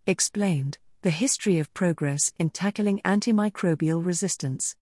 Explained, The History of Progress in Tackling Antimicrobial Resistance.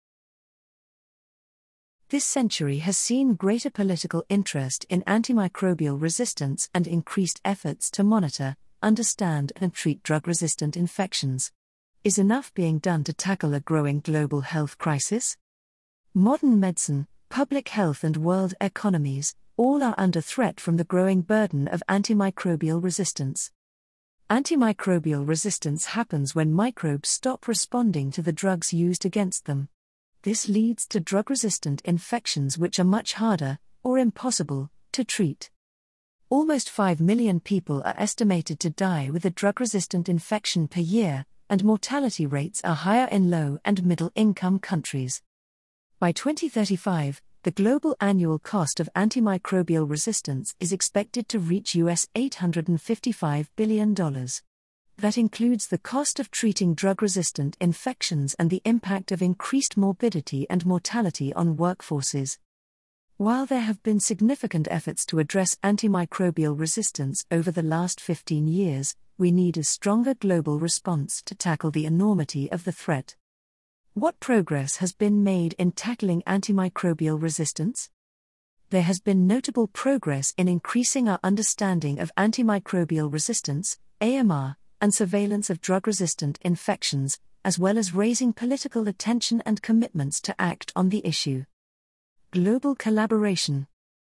This century has seen greater political interest in antimicrobial resistance and increased efforts to monitor, understand and treat drug-resistant infections. Is enough being done to tackle a growing global health crisis? Modern medicine, public health and world economies, all are under threat from the growing burden of antimicrobial resistance. Antimicrobial resistance happens when microbes stop responding to the drugs used against them. This leads to drug-resistant infections which are much harder, or impossible, to treat. Almost 5 million people are estimated to die with a drug-resistant infection per year, and mortality rates are higher in low- and middle-income countries. By 2035, the global annual cost of antimicrobial resistance is expected to reach US $855 billion. That includes the cost of treating drug-resistant infections and the impact of increased morbidity and mortality on workforces. While there have been significant efforts to address antimicrobial resistance over the last 15 years, we need a stronger global response to tackle the enormity of the threat. What progress has been made in tackling antimicrobial resistance? There has been notable progress in increasing our understanding of antimicrobial resistance, AMR, and surveillance of drug-resistant infections, as well as raising political attention and commitments to act on the issue. Global collaboration.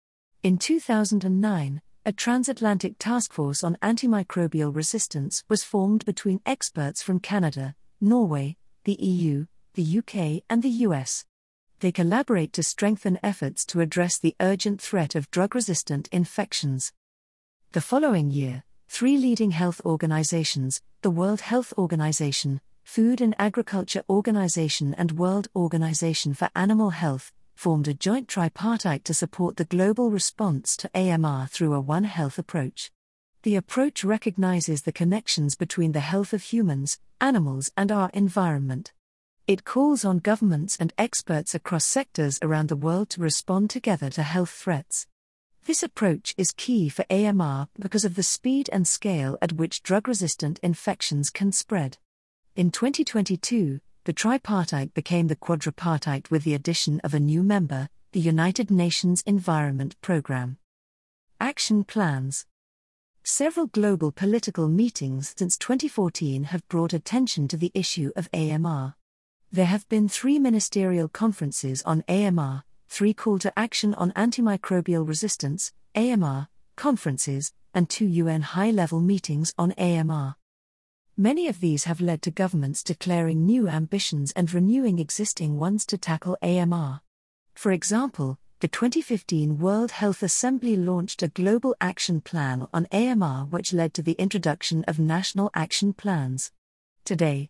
In 2009, a transatlantic task force on antimicrobial resistance was formed between experts from Canada, Norway, the EU, the UK, and the US. They collaborate to strengthen efforts to address the urgent threat of drug-resistant infections. The following year, 3 leading health organizations, the World Health Organization, Food and Agriculture Organization and World Organization for Animal Health, formed a joint tripartite to support the global response to AMR through a One Health approach. The approach recognizes the connections between the health of humans, animals, and our environment. It calls on governments and experts across sectors around the world to respond together to health threats. This approach is key for AMR because of the speed and scale at which drug-resistant infections can spread. In 2022, the tripartite became the quadripartite with the addition of a new member, the United Nations Environment Programme. Action plans. Several global political meetings since 2014 have brought attention to the issue of AMR. There have been 3 ministerial conferences on AMR, 3 call to action on antimicrobial resistance, AMR, conferences, and 2 UN high-level meetings on AMR. Many of these have led to governments declaring new ambitions and renewing existing ones to tackle AMR. For example, the 2015 World Health Assembly launched a global action plan on AMR which led to the introduction of national action plans. Today,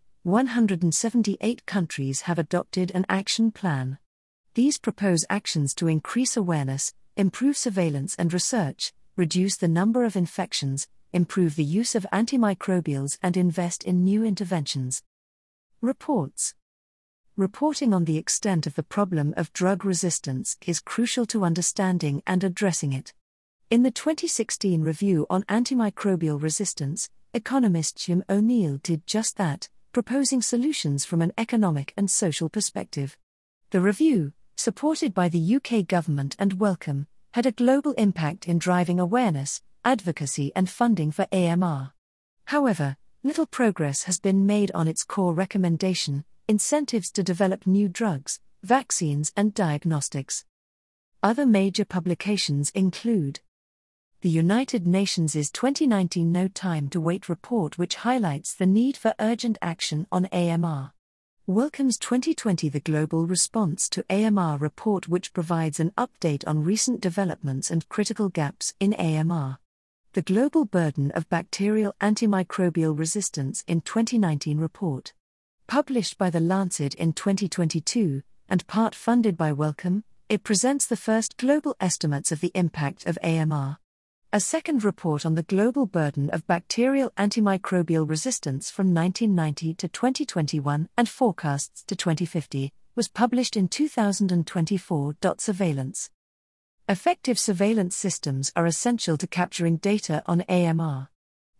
178 countries have adopted an action plan. These propose actions to increase awareness, improve surveillance and research, reduce the number of infections, improve the use of antimicrobials and invest in new interventions. Reports. Reporting on the extent of the problem of drug resistance is crucial to understanding and addressing it. In the 2016 review on antimicrobial resistance, economist Jim O'Neill did just that, proposing solutions from an economic and social perspective. The review, supported by the UK government and Wellcome, had a global impact in driving awareness, advocacy and funding for AMR. However, little progress has been made on its core recommendation, incentives to develop new drugs, vaccines and diagnostics. Other major publications include the United Nations' 2019 No Time to Wait report which highlights the need for urgent action on AMR. Wellcome's 2020 The Global Response to AMR report which provides an update on recent developments and critical gaps in AMR. The Global Burden of Bacterial Antimicrobial Resistance in 2019 report. Published by The Lancet in 2022, and part funded by Wellcome, it presents the first global estimates of the impact of AMR. A second report on the global burden of bacterial antimicrobial resistance from 1990 to 2021 and forecasts to 2050 was published in 2024. Surveillance. Effective surveillance systems are essential to capturing data on AMR.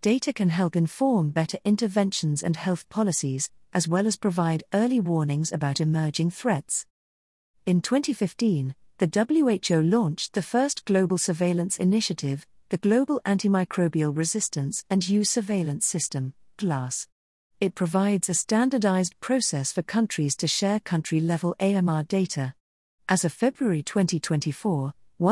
Data can help inform better interventions and health policies, as well as provide early warnings about emerging threats. In 2015, the WHO launched the first global surveillance initiative, the Global Antimicrobial Resistance and Use Surveillance System, GLASS. It provides a standardized process for countries to share country-level AMR data. As of February 2024,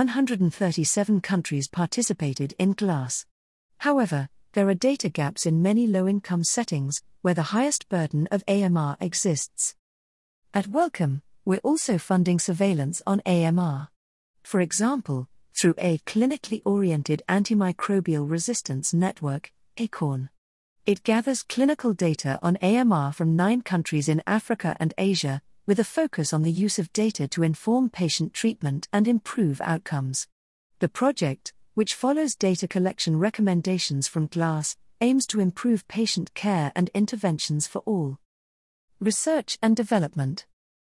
137 countries participated in GLASS. However, there are data gaps in many low-income settings, where the highest burden of AMR exists. At Wellcome, we're also funding surveillance on AMR. For example, through a clinically oriented antimicrobial resistance network, ACORN. It gathers clinical data on AMR from 9 countries in Africa and Asia, with a focus on the use of data to inform patient treatment and improve outcomes. The project, which follows data collection recommendations from GLASS, aims to improve patient care and interventions for all. Research and development.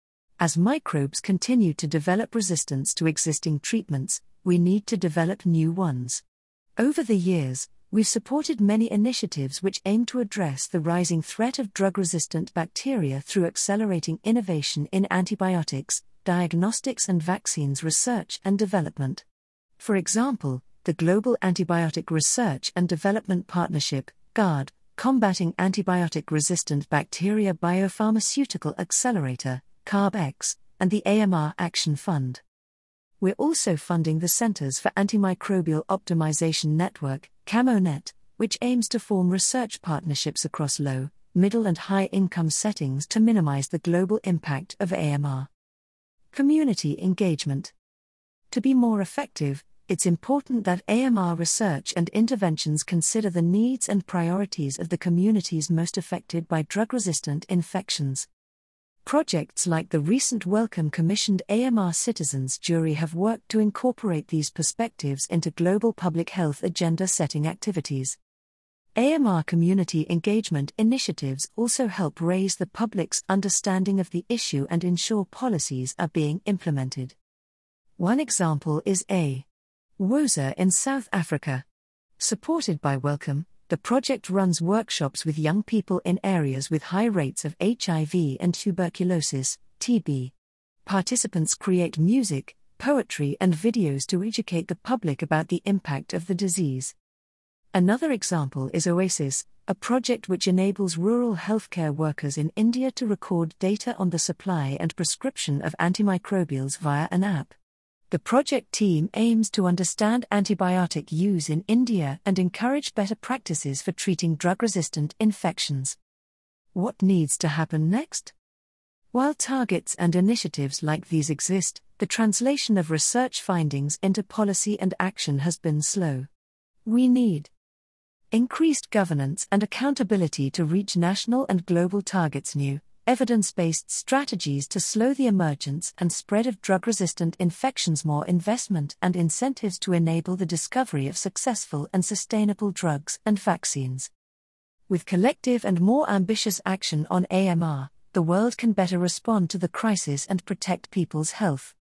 As microbes continue to develop resistance to existing treatments, we need to develop new ones. Over the years, we've supported many initiatives which aim to address the rising threat of drug-resistant bacteria through accelerating innovation in antibiotics, diagnostics and vaccines research and development. For example, the Global Antibiotic Research and Development Partnership, GARD, Combating Antibiotic-Resistant Bacteria Biopharmaceutical Accelerator, CARB-X, and the AMR Action Fund. We're also funding the Centers for Antimicrobial Optimization Network, CAMONET, which aims to form research partnerships across low, middle and high-income settings to minimize the global impact of AMR. Community engagement. To be more effective, it's important that AMR research and interventions consider the needs and priorities of the communities most affected by drug-resistant infections. Projects like the recent Wellcome commissioned AMR Citizens Jury have worked to incorporate these perspectives into global public health agenda-setting activities. AMR community engagement initiatives also help raise the public's understanding of the issue and ensure policies are being implemented. One example is Woza in South Africa. Supported by Wellcome, the project runs workshops with young people in areas with high rates of HIV and tuberculosis, TB. Participants create music, poetry and videos to educate the public about the impact of the disease. Another example is Oasis, a project which enables rural healthcare workers in India to record data on the supply and prescription of antimicrobials via an app. The project team aims to understand antibiotic use in India and encourage better practices for treating drug-resistant infections. What needs to happen next? While targets and initiatives like these exist, the translation of research findings into policy and action has been slow. We need increased governance and accountability to reach national and global targets, new, evidence-based strategies to slow the emergence and spread of drug-resistant infections, more investment and incentives to enable the discovery of successful and sustainable drugs and vaccines. With collective and more ambitious action on AMR, the world can better respond to the crisis and protect people's health.